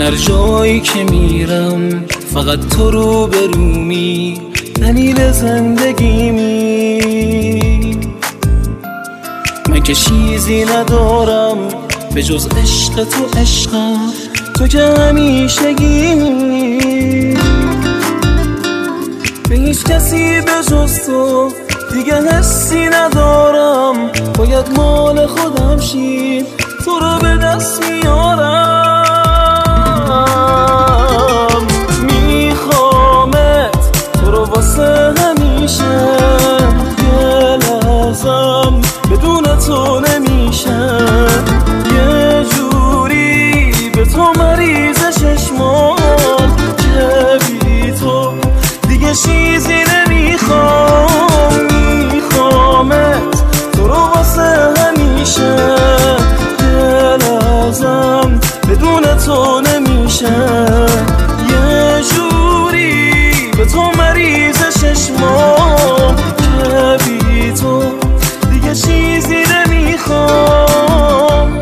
هر جایی که میرم فقط تو رو برومی، دلیل زندگیمی. من که چیزی ندارم به جز عشق تو، عشقم تو که همیشگی. به هیچ کسی به جز تو دیگه حسی ندارم، باید مال خودم شید تو رو به دست میارم. میخوامت تو رو واسه همیشه، یه لحظم بدون تو نمیشه. یه جوری به تو مریض چشمام که بی تو دیگه چیزی نمیخوام. میخوامت تو رو واسه همیشه، یه لحظم بدون تو نمیشه. یه جوری به تو مریض چشمام که بی تو دیگه چیزی نمیخوام.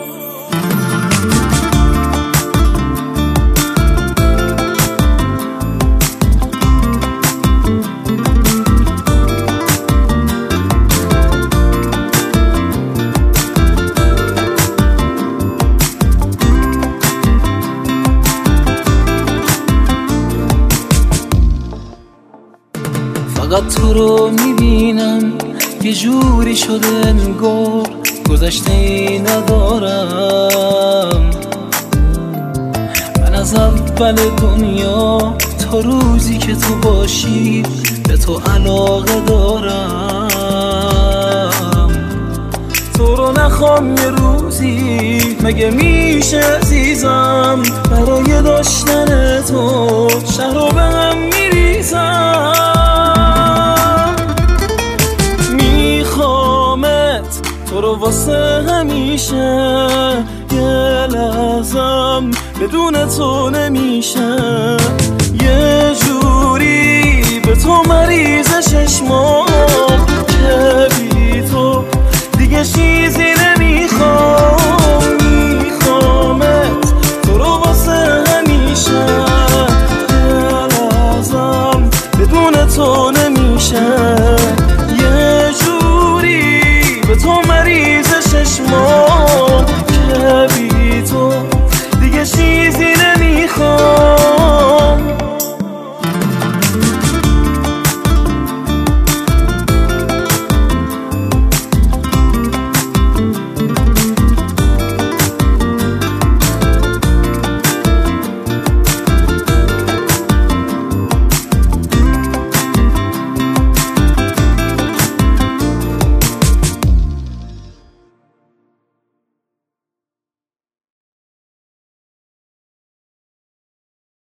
فقط تو رو میبینم یه جوری شده انگار گذشته ای ندارم. من از اول دنیا تا روزی که تو باشی به تو علاقه دارم. تو رو نخوام یه روزی مگه میشه عزیزم، برای داشتن تو شهر رو به هم میریزم. تو رو واسه همیشه، یه لحظم بدون تو نمیشه. یه جوری به تو مریض چشمام که بی تو